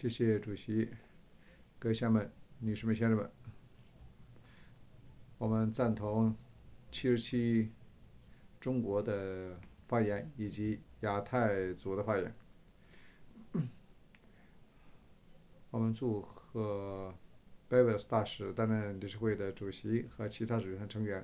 谢谢主席，各位乡们、女士们、先生们，我们赞同77中国的发言以及亚太组的发言。我们祝贺贝维斯大使担任理事会的主席和其他组成员，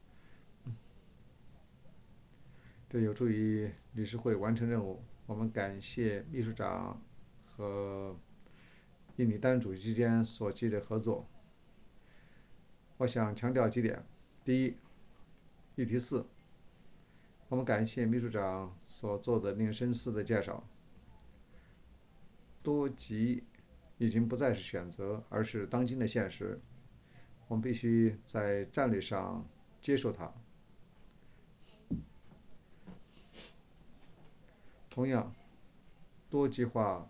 这有助于理事会完成任务。我们感谢秘书长和印尼担任主席之间所积的合作。我想强调几点：第一，议题4，我们感谢秘书长所做的令人深思的介绍。多极已经不再是选择，而是当今的现实。我们必须在战略上接受它。同样，多极化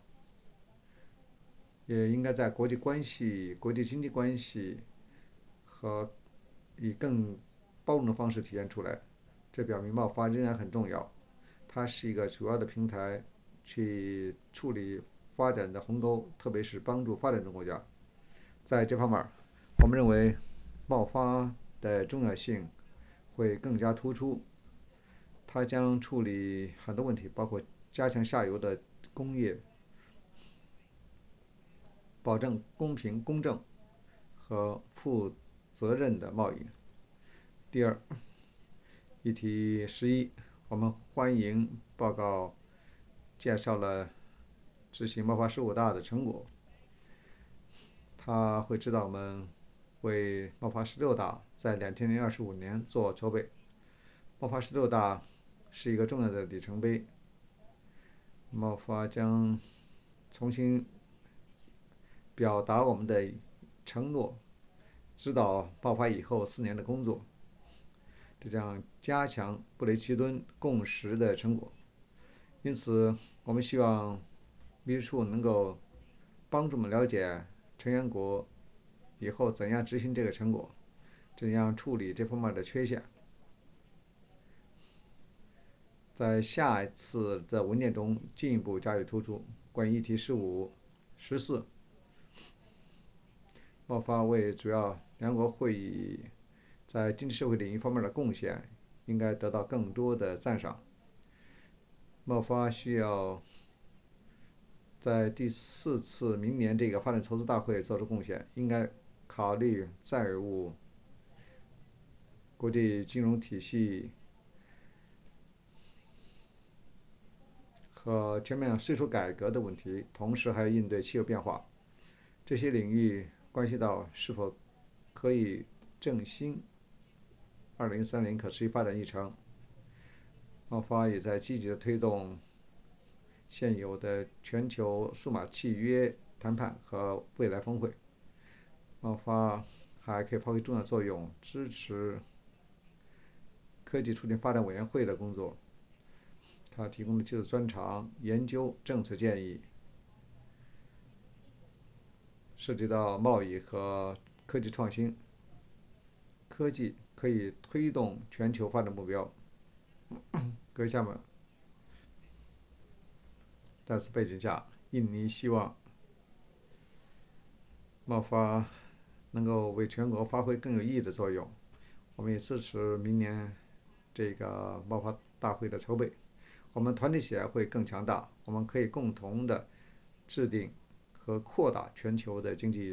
也应该在国际关系、国际经济关系和以更包容的方式体现出来。这表明贸发仍然很重要，它是一个主要的平台，去处理发展的鸿沟，特别是帮助发展中国家。在这方面，我们认为贸发的重要性会更加突出。它将处理很多问题，包括加强下游的工业，保证公平公正和负责任的贸易。第二，议题11，我们欢迎报告介绍了执行贸发15大的成果。他会指导我们为贸发16大在2025年做筹备。贸发16大是一个重要的里程碑。贸发将重新表达我们的承诺，指导贸发以后4年的工作，这将加强布雷奇顿共识的成果。因此，我们希望秘书处能够帮助我们了解成员国以后怎样执行这个成果，怎样处理这方面的缺陷。在下一次的文件中进一步加以突出。关于议题15、14，贸发为主要联合国会议在经济社会领域方面的贡献应该得到更多的赞赏。贸发需要在第4次明年这个发展筹资大会做出贡献，应该考虑债务、国际金融体系和全面税收改革的问题，同时还要应对气候变化。这些领域关系到是否可以振兴2030可持续发展议程。贸发也在积极地推动现有的全球数码契约谈判和未来峰会。贸发还可以发挥重要作用，支持科技促进发展委员会的工作。他提供的技术专长、研究、政策建议，涉及到贸易和科技创新。科技可以推动全球发展目标。各位家们，在此背景下，印尼希望贸发能够为全国发挥更有意义的作用。我们也支持明年这个贸发大会的筹备。我们团结起来会更强大。我们可以共同的制定和扩大全球的经济